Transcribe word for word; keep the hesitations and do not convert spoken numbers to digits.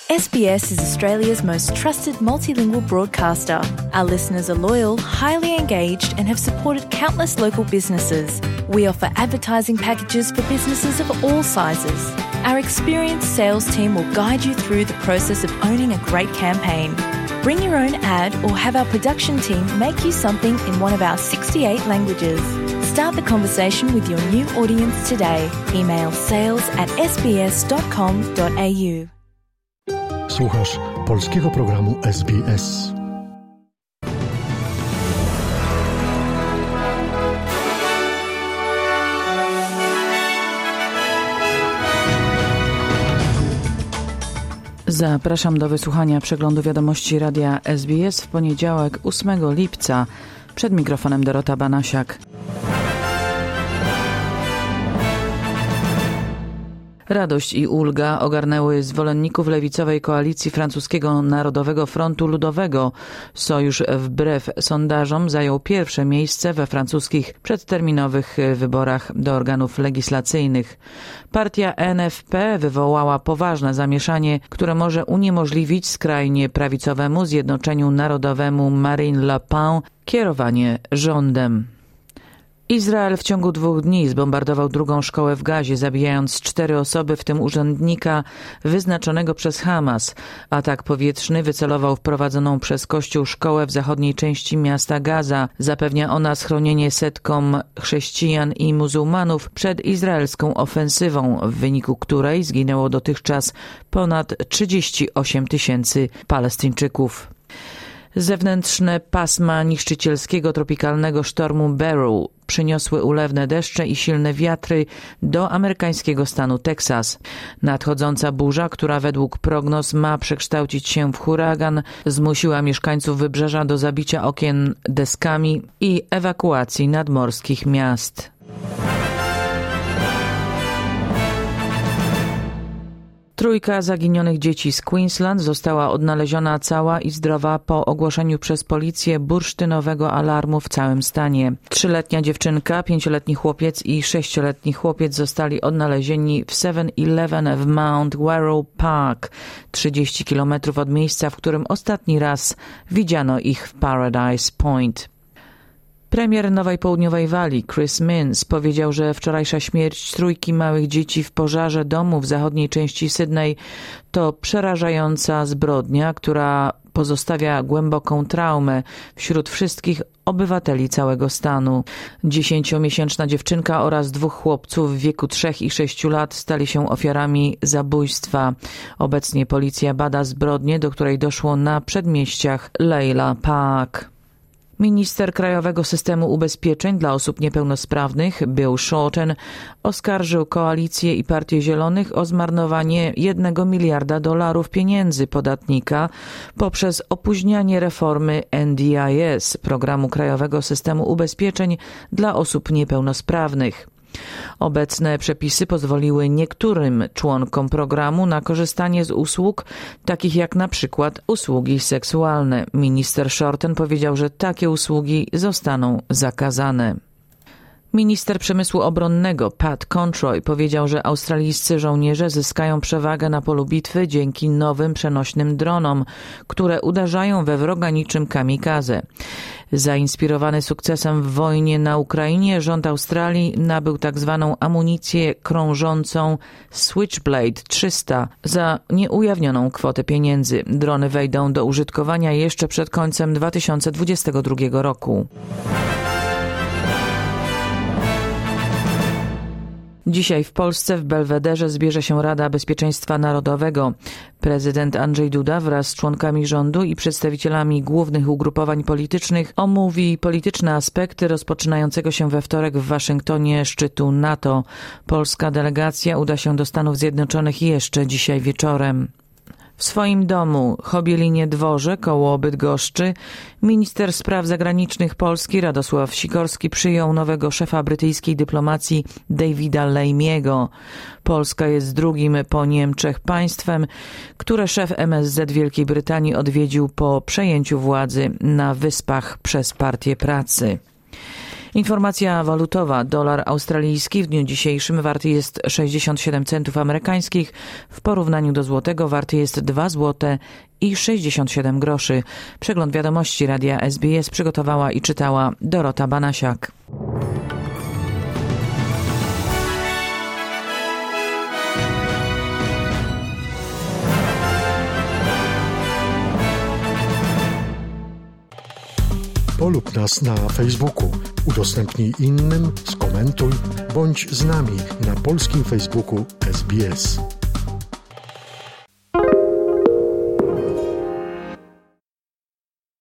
S B S is Australia's most trusted multilingual broadcaster. Our listeners are loyal, highly engaged, and have supported countless local businesses. We offer advertising packages for businesses of all sizes. Our experienced sales team will guide you through the process of owning a great campaign. Bring your own ad or have our production team make you something in one of our sixty-eight languages. Start the conversation with your new audience today. Email sales at s b s dot com dot a u. Słuchasz polskiego programu S B S. Zapraszam do wysłuchania przeglądu wiadomości radia S B S w poniedziałek ósmego lipca. Przed mikrofonem Dorota Banasiak. Radość i ulga ogarnęły zwolenników lewicowej koalicji francuskiego Narodowego Frontu Ludowego. Sojusz wbrew sondażom zajął pierwsze miejsce we francuskich przedterminowych wyborach do organów legislacyjnych. Partia N F P wywołała poważne zamieszanie, które może uniemożliwić skrajnie prawicowemu Zjednoczeniu Narodowemu Marine Le Pen kierowanie rządem. Izrael w ciągu dwóch dni zbombardował drugą szkołę w Gazie, zabijając cztery osoby, w tym urzędnika wyznaczonego przez Hamas. Atak powietrzny wycelował w prowadzoną przez Kościół szkołę w zachodniej części miasta Gaza. Zapewnia ona schronienie setkom chrześcijan i muzułmanów przed izraelską ofensywą, w wyniku której zginęło dotychczas ponad trzydzieści osiem tysięcy Palestyńczyków. Zewnętrzne pasma niszczycielskiego tropikalnego sztormu Beryl przyniosły ulewne deszcze i silne wiatry do amerykańskiego stanu Teksas. Nadchodząca burza, która według prognoz ma przekształcić się w huragan, zmusiła mieszkańców wybrzeża do zabicia okien deskami i ewakuacji nadmorskich miast. Trójka zaginionych dzieci z Queensland została odnaleziona cała i zdrowa po ogłoszeniu przez policję bursztynowego alarmu w całym stanie. Trzyletnia dziewczynka, pięcioletni chłopiec i sześcioletni chłopiec zostali odnalezieni w Seven Eleven w Mount Wirral Park, trzydzieści kilometrów od miejsca, w którym ostatni raz widziano ich w Paradise Point. Premier Nowej Południowej Walii Chris Minns powiedział, że wczorajsza śmierć trójki małych dzieci w pożarze domu w zachodniej części Sydney to przerażająca zbrodnia, która pozostawia głęboką traumę wśród wszystkich obywateli całego stanu. Dziesięciomiesięczna dziewczynka oraz dwóch chłopców w wieku trzech i sześciu lat stali się ofiarami zabójstwa. Obecnie policja bada zbrodnię, do której doszło na przedmieściach Layla Park. Minister Krajowego Systemu Ubezpieczeń dla Osób Niepełnosprawnych Bill Shorten oskarżył Koalicję i Partię Zielonych o zmarnowanie jednego miliarda dolarów pieniędzy podatnika poprzez opóźnianie reformy N D I S, Programu Krajowego Systemu Ubezpieczeń dla Osób Niepełnosprawnych. Obecne przepisy pozwoliły niektórym członkom programu na korzystanie z usług, takich jak na przykład usługi seksualne. Minister Shorten powiedział, że takie usługi zostaną zakazane. Minister przemysłu obronnego Pat Conroy powiedział, że australijscy żołnierze zyskają przewagę na polu bitwy dzięki nowym przenośnym dronom, które uderzają we wroga niczym kamikaze. Zainspirowany sukcesem w wojnie na Ukrainie, rząd Australii nabył tak zwaną amunicję krążącą Switchblade trzysta za nieujawnioną kwotę pieniędzy. Drony wejdą do użytkowania jeszcze przed końcem dwa tysiące dwudziestego drugiego roku. Dzisiaj w Polsce w Belwederze zbierze się Rada Bezpieczeństwa Narodowego. Prezydent Andrzej Duda wraz z członkami rządu i przedstawicielami głównych ugrupowań politycznych omówi polityczne aspekty rozpoczynającego się we wtorek w Waszyngtonie szczytu NATO. Polska delegacja uda się do Stanów Zjednoczonych jeszcze dzisiaj wieczorem. W swoim domu, Chobielinie Dworze, koło Bydgoszczy, minister spraw zagranicznych Polski Radosław Sikorski przyjął nowego szefa brytyjskiej dyplomacji Davida Lamy'ego. Polska jest drugim po Niemczech państwem, które szef M S Z Wielkiej Brytanii odwiedził po przejęciu władzy na Wyspach przez Partię Pracy. Informacja walutowa. Dolar australijski w dniu dzisiejszym warty jest sześćdziesiąt siedem centów amerykańskich. W porównaniu do złotego warty jest dwa złote i sześćdziesiąt siedem groszy. Przegląd wiadomości Radia S B S przygotowała i czytała Dorota Banasiak. Polub nas na Facebooku, udostępnij innym, skomentuj, bądź z nami na polskim Facebooku S B S.